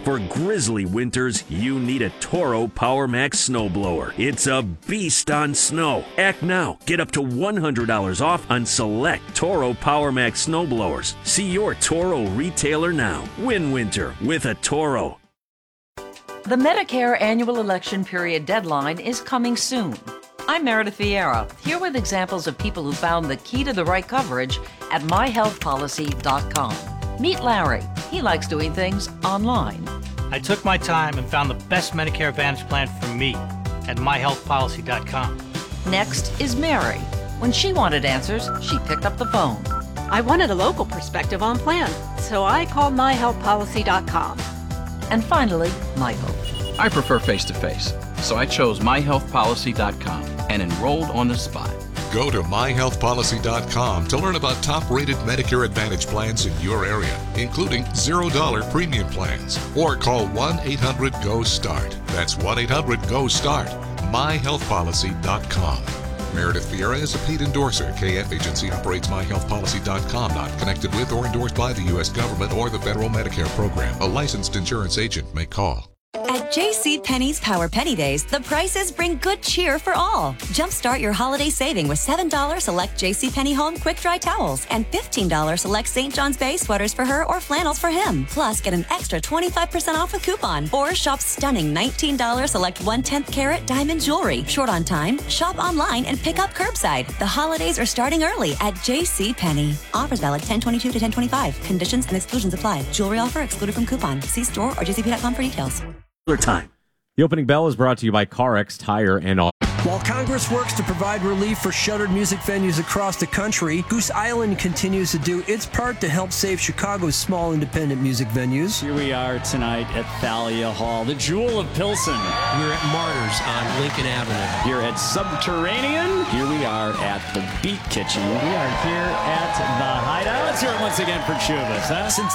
For grizzly winters, you need a Toro PowerMax snowblower. It's a beast on snow. Act now. Get up to $100 off on select Toro PowerMax snowblowers. See your Toro retailer now. Win winter with a Toro. The Medicare annual election period deadline is coming soon. I'm Meredith Vieira, here with examples of people who found the key to the right coverage at myhealthpolicy.com. Meet Larry. He likes doing things online. I took my time and found the best Medicare Advantage plan for me at myhealthpolicy.com. Next is Mary. When she wanted answers, she picked up the phone. I wanted a local perspective on plans, so I called myhealthpolicy.com. And finally, Michael. I prefer face-to-face, so I chose myhealthpolicy.com and enrolled on the spot. Go to myhealthpolicy.com to learn about top-rated Medicare Advantage plans in your area, including $0 premium plans. Or call 1-800-GO-START. That's 1-800-GO-START. myhealthpolicy.com. Meredith Vieira is a paid endorser. KF Agency operates myhealthpolicy.com, not connected with or endorsed by the U.S. government or the federal Medicare program. A licensed insurance agent may call. At JCPenney's Power Penny Days, the prices bring good cheer for all. Jumpstart your holiday saving with $7 select JCPenney Home Quick Dry Towels and $15 select St. John's Bay sweaters for her or flannels for him. Plus, get an extra 25% off with coupon. Or shop stunning $19 select 1/10 carat diamond jewelry. Short on time? Shop online and pick up curbside. The holidays are starting early at JCPenney. Offers valid 10/22 to 10/25. Conditions and exclusions apply. Jewelry offer excluded from coupon. See store or jcp.com for details. Time. The opening bell is brought to you by CarX Tire and Auto. While Congress works to provide relief for shuttered music venues across the country, Goose Island continues to do its part to help save Chicago's small independent music venues. Here we are tonight at Thalia Hall, the jewel of Pilsen. We're at Martyrs on Lincoln Avenue. Here at Subterranean. Here we are at the Beat Kitchen. We are here at the Hideout. Let's hear it once again for Chubas, huh? Since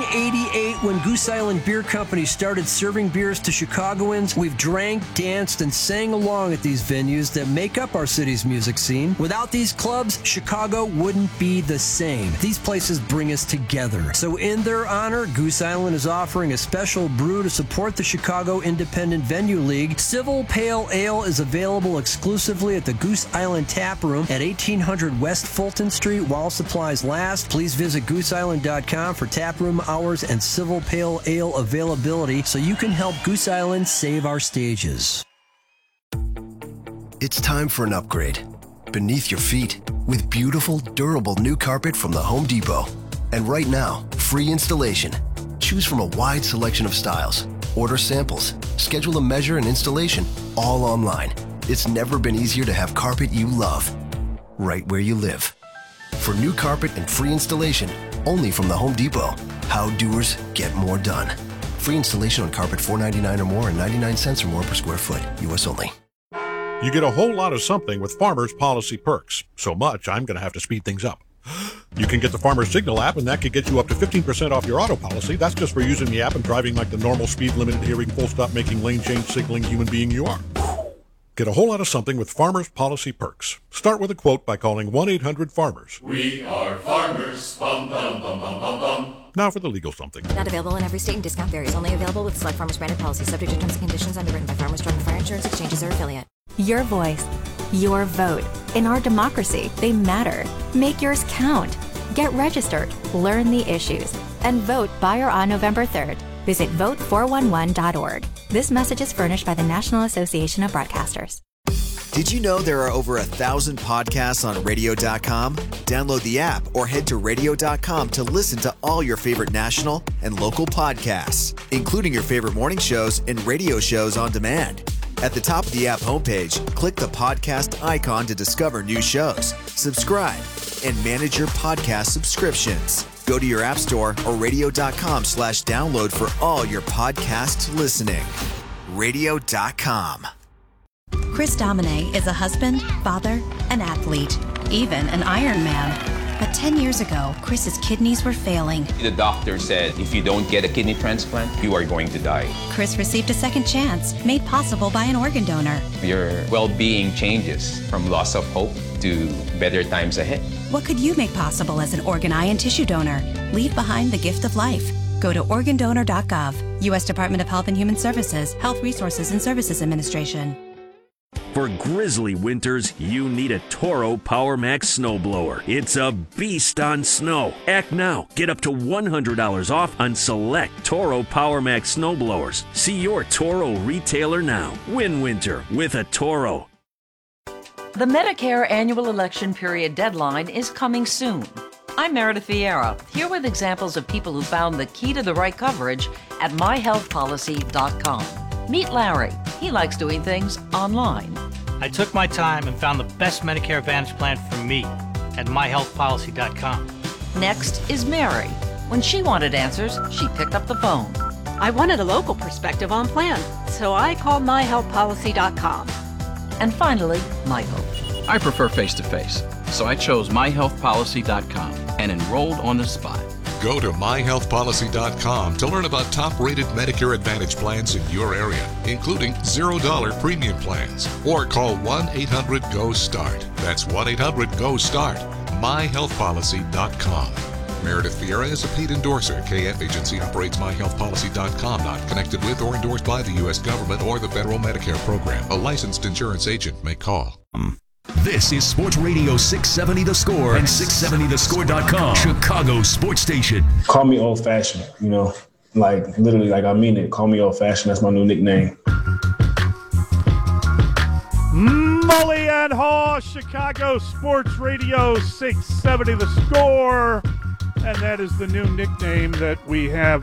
1988, when Goose Island Beer Company started serving beers to Chicagoans, we've drank, danced, and sang along at these venues that make up our city's music scene. Without these clubs, Chicago wouldn't be the same. These places bring us together. So in their honor, Goose Island is offering a special brew to support the Chicago Independent Venue League. Civil Pale Ale is available exclusively at the Goose Island Tap Room at 1800 West Fulton Street while supplies last. Please visit gooseisland.com for tap room hours and Civil Pale Ale availability so you can help Goose Island save our stages. It's time for an upgrade. Beneath your feet, with beautiful, durable new carpet from the Home Depot. And right now, free installation. Choose from a wide selection of styles. Order samples. Schedule a measure and installation, all online. It's never been easier to have carpet you love, right where you live. For new carpet and free installation, only from the Home Depot. How doers get more done. Free installation on carpet $4.99 or more and 99 cents or more per square foot. U.S. only. You get a whole lot of something with Farmers Policy Perks. So much, I'm going to have to speed things up. You can get the Farmers Signal app, and that could get you up to 15% off your auto policy. That's just for using the app and driving like the normal speed limit adhering, full stop making lane change signaling human being you are. Get a whole lot of something with Farmers Policy Perks. Start with a quote by calling 1-800-FARMERS. We are farmers. Bum, bum, bum, bum, bum, bum. Now for the legal something. Not available in every state and discount varies. Only available with select Farmers branded policies subject to terms and conditions underwritten by Farmers Truck and Fire Insurance Exchanges or affiliate. Your voice, your vote. In our democracy, they matter. Make yours count. Get registered, learn the issues, and vote by or on November 3rd. Visit vote411.org. This message is furnished by the National Association of Broadcasters. Did you know there are over 1,000 podcasts on radio.com? Download the app or head to radio.com to listen to all your favorite national and local podcasts, including your favorite morning shows and radio shows on demand. At the top of the app homepage, click the podcast icon to discover new shows, subscribe, and manage your podcast subscriptions. Go to your app store or radio.com/download for all your podcast listening. Radio.com. Chris Domine is a husband, father, an athlete, even an Ironman. But 10 years ago, Chris's kidneys were failing. The doctor said if you don't get a kidney transplant, you are going to die. Chris received a second chance, made possible by an organ donor. Your well-being changes from loss of hope to better times ahead. What could you make possible as an organ, eye, and tissue donor? Leave behind the gift of life. Go to organdonor.gov. U.S. Department of Health and Human Services, Health Resources and Services Administration. For grizzly winters, you need a Toro PowerMax snowblower. It's a beast on snow. Act now. Get up to $100 off on select Toro PowerMax snowblowers. See your Toro retailer now. Win winter with a Toro. The Medicare annual election period deadline is coming soon. I'm Meredith Vieira, here with examples of people who found the key to the right coverage at myhealthpolicy.com. Meet Larry. He likes doing things online. I took my time and found the best Medicare Advantage plan for me at myhealthpolicy.com. Next is Mary. When she wanted answers, she picked up the phone. I wanted a local perspective on plan, so I called myhealthpolicy.com. And finally, Michael. I prefer face-to-face, so I chose myhealthpolicy.com and enrolled on the spot. Go to myhealthpolicy.com to learn about top-rated Medicare Advantage plans in your area, including $0 premium plans. Or call 1-800-GO-START. That's 1-800-GO-START. myhealthpolicy.com. Meredith Vieira is a paid endorser. KF Agency operates myhealthpolicy.com, not connected with or endorsed by the U.S. government or the federal Medicare program. A licensed insurance agent may call. This is Sports Radio 670 The Score and 670thescore.com, Chicago sports station. Call me old-fashioned, like literally, like I mean it. Call me old-fashioned. That's my new nickname. Mully and Haw, Chicago Sports Radio 670 The Score. And that is the new nickname that we have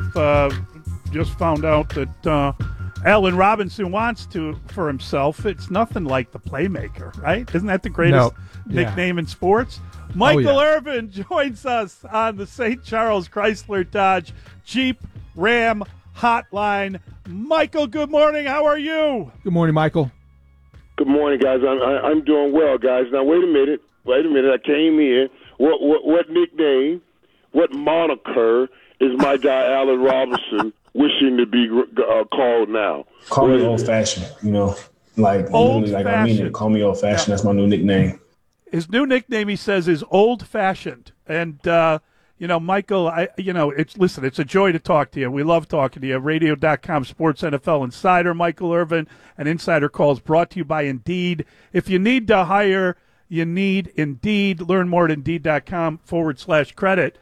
just found out that Allen Robinson wants for himself. It's nothing like the Playmaker, right? Isn't that the greatest nickname in sports? Michael Irvin joins us on the St. Charles Chrysler Dodge Jeep Ram Hotline. Michael, good morning. How are you? Good morning, Michael. Good morning, guys. I'm doing well, guys. Now, wait a minute. I came in. What nickname, what moniker is my guy Allen Robinson wishing to be called now? Call me old-fashioned, like literally, like I mean it. Call me old-fashioned. Yeah. That's my new nickname. His new nickname, he says, is old-fashioned. And, Michael, it's a joy to talk to you. We love talking to you. Radio.com Sports NFL Insider, Michael Irvin, and Insider Calls brought to you by Indeed. If you need to hire, you need Indeed. Learn more at Indeed.com/credit.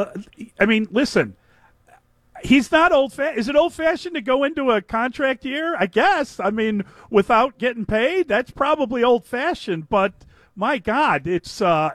Listen, he's not old-fashioned. Is it old-fashioned to go into a contract year? I guess. Without getting paid, that's probably old-fashioned. But my God, it's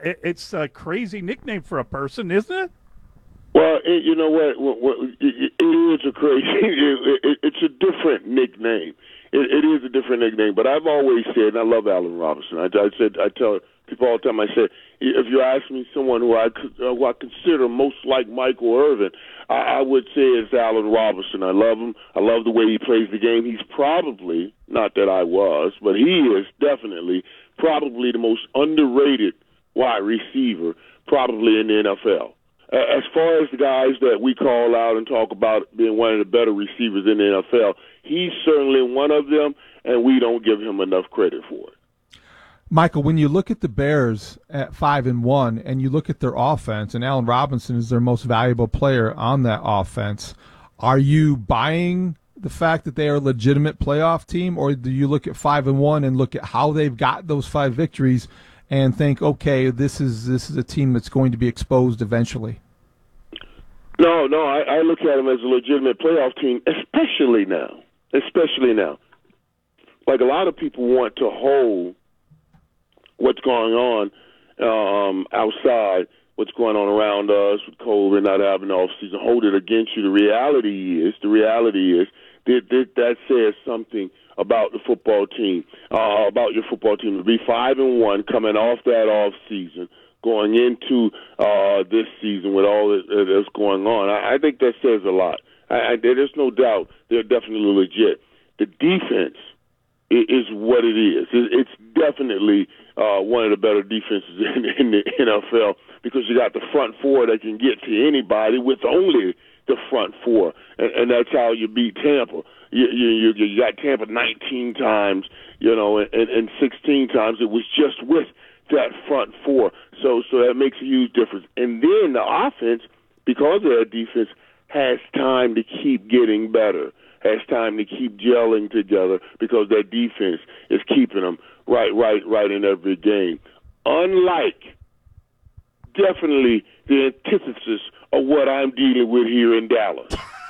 a crazy nickname for a person, isn't it? Well, you know what? It is a crazy. It's a different nickname. It is a different nickname. But I've always said, and I love Allen Robinson. I tell people all the time. I said, if you ask me someone who I consider most like Michael Irvin, I would say it's Allen Robinson. I love him. I love the way he plays the game. He's probably, not that I was, but he is definitely probably the most underrated wide receiver probably in the NFL. As far as the guys that we call out and talk about being one of the better receivers in the NFL, he's certainly one of them, and we don't give him enough credit for it. Michael, when you look at the Bears at 5-1 and you look at their offense, and Allen Robinson is their most valuable player on that offense, are you buying the fact that they are a legitimate playoff team, or do you look at 5-1 and look at how they've got those 5 victories and think, okay, this is a team that's going to be exposed eventually? No, I look at them as a legitimate playoff team, especially now. Like a lot of people want to hold what's going on outside, what's going on around us with COVID, not having the offseason, hold it against you. The reality is that says something about the football team, about your football team. To be 5-1 coming off that off season, going into this season with all that's going on, I think that says a lot. There's no doubt they're definitely legit. The defense is what it is. It's definitely one of the better defenses in the NFL because you got the front four that can get to anybody with only the front four, and that's how you beat Tampa. You got Tampa 19 times, and 16 times it was just with that front four. So that makes a huge difference. And then the offense, because of that defense, has time to keep getting better, has time to keep gelling together because their defense is keeping them right in every game. Unlike definitely the antithesis of what I'm dealing with here in Dallas.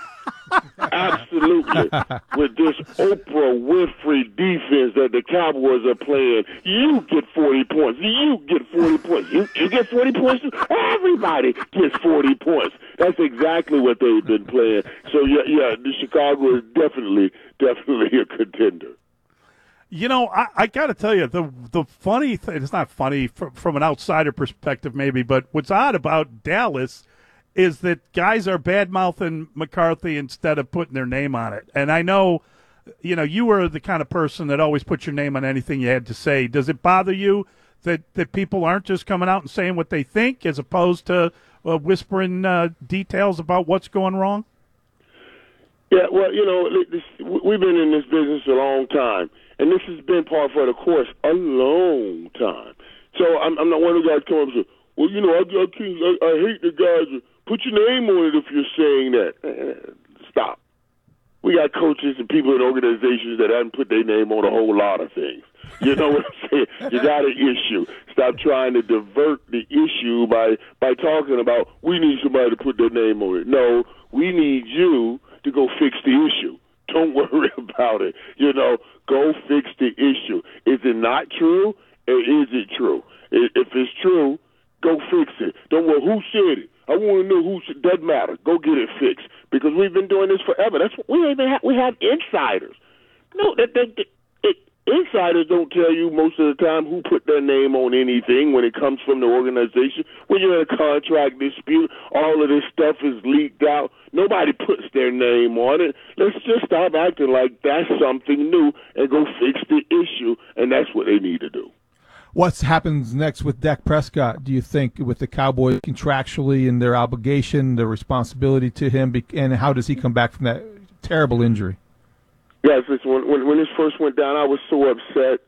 Absolutely. With this Oprah Winfrey defense that the Cowboys are playing, you get 40 points. You get 40 points. You get 40 points. Everybody gets 40 points. That's exactly what they've been playing. So, yeah, the Chicago is definitely a contender. You know, I got to tell you, the funny thing, it's not funny from an outsider perspective maybe, but what's odd about Dallas is that guys are bad-mouthing McCarthy instead of putting their name on it. And I know, you know, you were the kind of person that always put your name on anything you had to say. Does it bother you that people aren't just coming out and saying what they think as opposed to whispering details about what's going wrong? Yeah, well, you know, we've been in this business a long time, and this has been par for the course a long time. So I'm not one of the guys come up and say, well, you know, I hate the guys who put your name on it if you're saying that. Stop. We got coaches and people in organizations that haven't put their name on a whole lot of things. You know what I'm saying? You got an issue. Stop trying to divert the issue by talking about we need somebody to put their name on it. No, we need you to go fix the issue. Don't worry about it. You know, go fix the issue. Is it not true or is it true? If it's true, go fix it. Don't worry who said it. I want to know who said it. Doesn't matter. Go get it fixed because we've been doing this forever. That's what we have insiders. No, insiders don't tell you most of the time who put their name on anything when it comes from the organization. When you're in a contract dispute, all of this stuff is leaked out. Nobody puts their name on it. Let's just stop acting like that's something new and go fix the issue, and that's what they need to do. What happens next with Dak Prescott, do you think, with the Cowboys contractually and their obligation, their responsibility to him, and how does he come back from that terrible injury? Yes, when this first went down, I was so upset.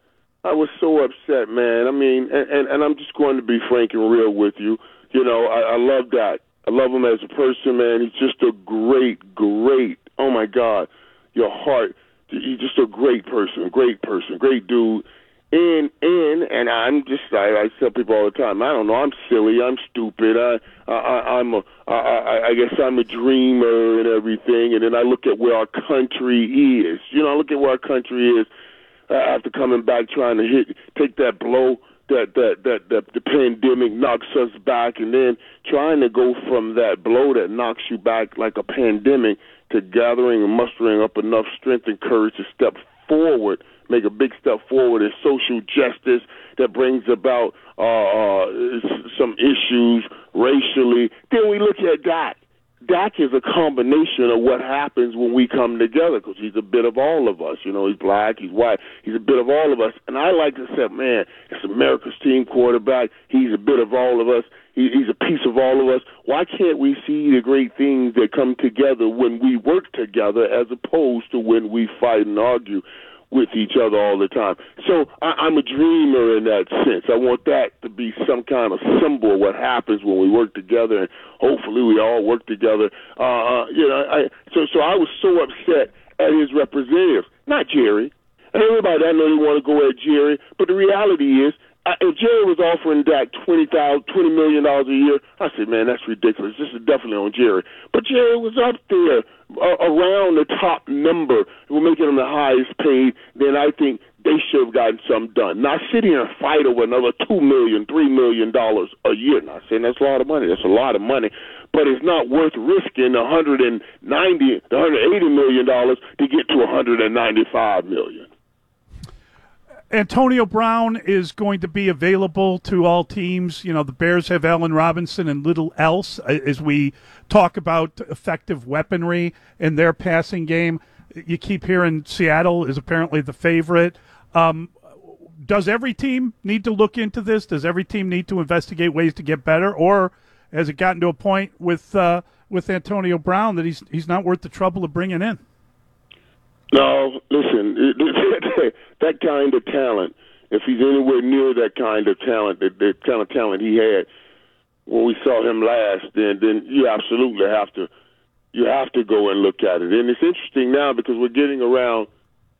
Man. I mean, and I'm just going to be frank and real with you. You know, I love Dak. I love him as a person, man. He's just a great, oh, my God, your heart. He's just a great person, great dude. And I'm just, I tell people all the time, I don't know, I'm silly, I'm stupid, I guess I'm a dreamer and everything, and then I look at where our country is. You know, I look at where our country is after coming back trying to take that blow that the pandemic knocks us back, and then trying to go from that blow that knocks you back like a pandemic to gathering and mustering up enough strength and courage to step forward, make a big step forward in social justice that brings about some issues racially. Then we look at Dak. Dak is a combination of what happens when we come together because he's a bit of all of us. You know, he's black, he's white, he's a bit of all of us. And I like to say, man, it's America's team quarterback. He's a bit of all of us. He's a piece of all of us. Why can't we see the great things that come together when we work together as opposed to when we fight and argue with each other all the time? So I'm a dreamer in that sense. I want that to be some kind of symbol of what happens when we work together, and hopefully we all work together. So I was so upset at his representatives, not Jerry. And everybody, I know they want to go at Jerry, but the reality is, if Jerry was offering Dak $20 million a year, I said, man, that's ridiculous. This is definitely on Jerry. But Jerry was up there around the top number. We're making him the highest paid. Then I think they should have gotten something done. Not sit here and fight over another $2 million, $3 million a year. Not saying that's a lot of money. That's a lot of money. But it's not worth risking $180 million to get to $195 million. Antonio Brown is going to be available to all teams. You know, the Bears have Allen Robinson and little else as we talk about effective weaponry in their passing game. You keep hearing Seattle is apparently the favorite. Does every team need to look into this? Does every team need to investigate ways to get better? Or has it gotten to a point with Antonio Brown that he's not worth the trouble of bringing in? No, listen, that kind of talent, if he's anywhere near that kind of talent, the kind of talent he had when we saw him last, then you absolutely have to You have to go and look at it. And it's interesting now because we get around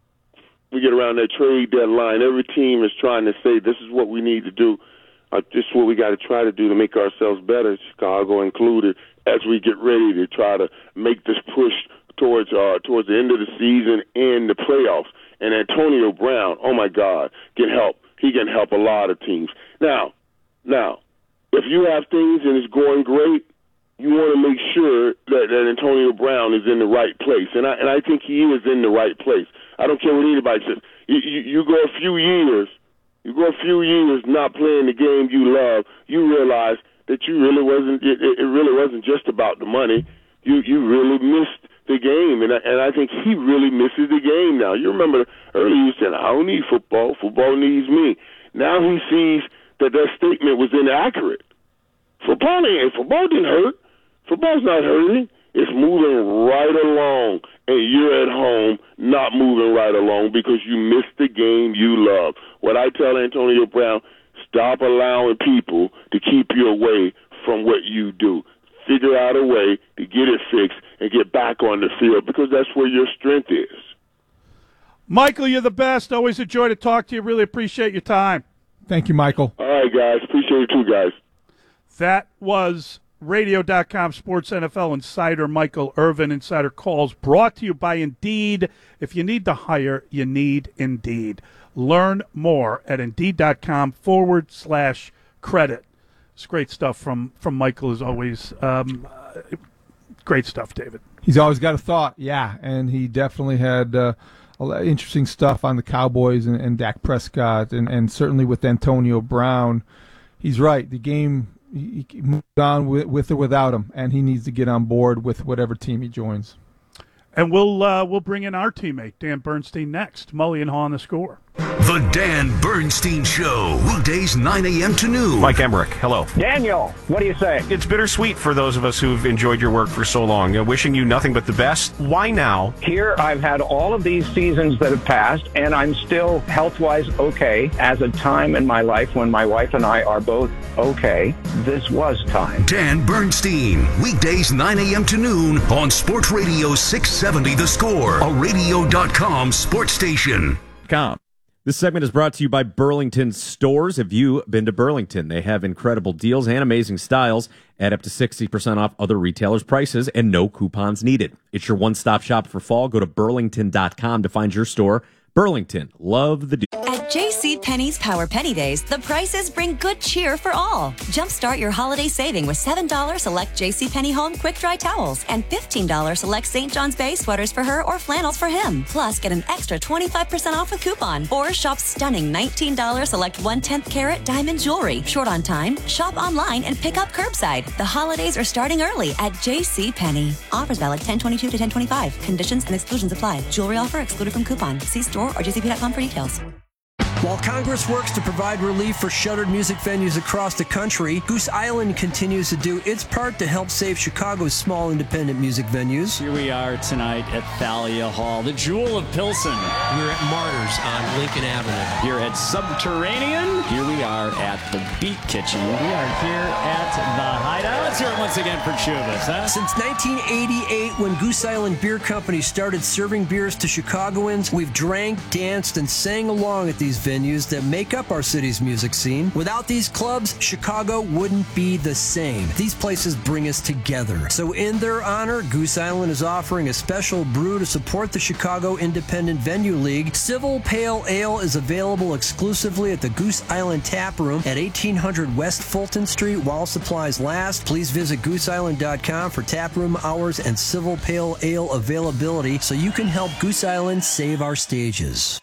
that trade deadline. Every team is trying to say this is what we need to do. This is what we got to try to do to make ourselves better, Chicago included, as we get ready to try to make this push towards the end of the season and the playoffs. And Antonio Brown, oh my God, can help. He can help a lot of teams. Now, if you have things and it's going great, you want to make sure that Antonio Brown is in the right place, and I think he is in the right place. I don't care what anybody says. You go a few years not playing the game you love, you realize that you really wasn't. It really wasn't just about the money. You really missed the game, and I think he really misses the game now. You remember earlier you said, "I don't need football. Football needs me." Now he sees that statement was inaccurate. Football didn't hurt. Football's not hurting. It's moving right along, and you're at home not moving right along because you missed the game you love. What I tell Antonio Brown, stop allowing people to keep you away from what you do. Figure out a way to get it fixed and get back on the field because that's where your strength is. Michael, you're the best. Always a joy to talk to you. Really appreciate your time. Thank you, Michael. All right, guys. Appreciate it too, guys. That was Radio.com Sports NFL Insider Michael Irvin. Insider Calls brought to you by Indeed. If you need to hire, you need Indeed. Learn more at Indeed.com/credit. It's great stuff from Michael as always. Great stuff, David. He's always got a thought, yeah, and he definitely had a lot of interesting stuff on the Cowboys and Dak Prescott, and certainly with Antonio Brown. He's right. The game, he moved on with or without him, and he needs to get on board with whatever team he joins. And we'll bring in our teammate, Dan Bernstein, next. Mully and Haw on The Score. The Dan Bernstein Show, weekdays 9 a.m. to noon. Mike Emmerich, hello. Daniel, what do you say? It's bittersweet for those of us who've enjoyed your work for so long. Wishing you nothing but the best. Why now? Here, I've had all of these seasons that have passed, and I'm still health-wise okay. As a time in my life when my wife and I are both okay, this was time. Dan Bernstein, weekdays 9 a.m. to noon on Sports Radio 670 The Score, a Radio.com sports station. This segment is brought to you by Burlington Stores. Have you been to Burlington? They have incredible deals and amazing styles at up to 60% off other retailers' prices and no coupons needed. It's your one-stop shop for fall. Go to Burlington.com to find your store. Burlington, love the deal. At JCPenney's Power Penny Days, the prices bring good cheer for all. Jumpstart your holiday saving with $7 select JCPenney Home Quick Dry Towels and $15 select St. John's Bay sweaters for her or flannels for him. Plus, get an extra 25% off with coupon. Or shop stunning $19 select 1/10 carat diamond jewelry. Short on time? Shop online and pick up curbside. The holidays are starting early at JCPenney. Offers valid 10/22 to 10/25. Conditions and exclusions apply. Jewelry offer excluded from coupon. See store or jcp.com for details. While Congress works to provide relief for shuttered music venues across the country, Goose Island continues to do its part to help save Chicago's small independent music venues. Here we are tonight at Thalia Hall, the jewel of Pilsen. We're at Martyrs on Lincoln Avenue. Here at Subterranean. Here we are at the Beat Kitchen. We are here at the Hideout. Let's hear it once again for Chubas, huh? Since 1988, when Goose Island Beer Company started serving beers to Chicagoans, we've drank, danced, and sang along at these venues that make up our city's music scene. Without these clubs, Chicago wouldn't be the same. These places bring us together. So in their honor, Goose Island is offering a special brew to support the Chicago Independent Venue League. Civil Pale Ale is available exclusively at the Goose Island Tap Room at 1800 West Fulton Street while supplies last. Please visit gooseisland.com for tap room hours and Civil Pale Ale availability so you can help Goose Island save our stages.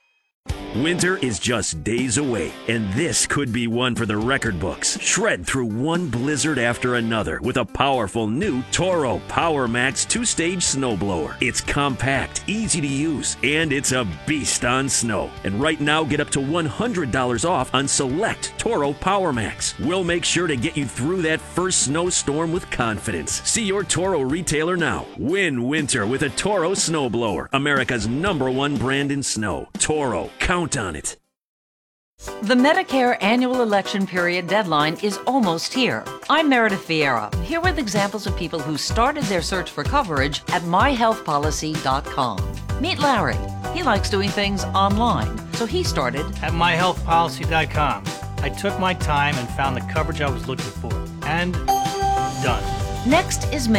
Winter is just days away, and this could be one for the record books. Shred through one blizzard after another with a powerful new Toro Power Max 2-stage snowblower. It's compact, easy to use, and it's a beast on snow. And right now, get up to $100 off on select Toro Power Max. We'll make sure to get you through that first snowstorm with confidence. See your Toro retailer now. Win winter with a Toro snowblower, America's #1 brand in snow. Toro. Count on it. The Medicare annual election period deadline is almost here. I'm Meredith Vieira, here with examples of people who started their search for coverage at myhealthpolicy.com. Meet Larry. He likes doing things online, so he started at myhealthpolicy.com. I took my time and found the coverage I was looking for. And done. Next is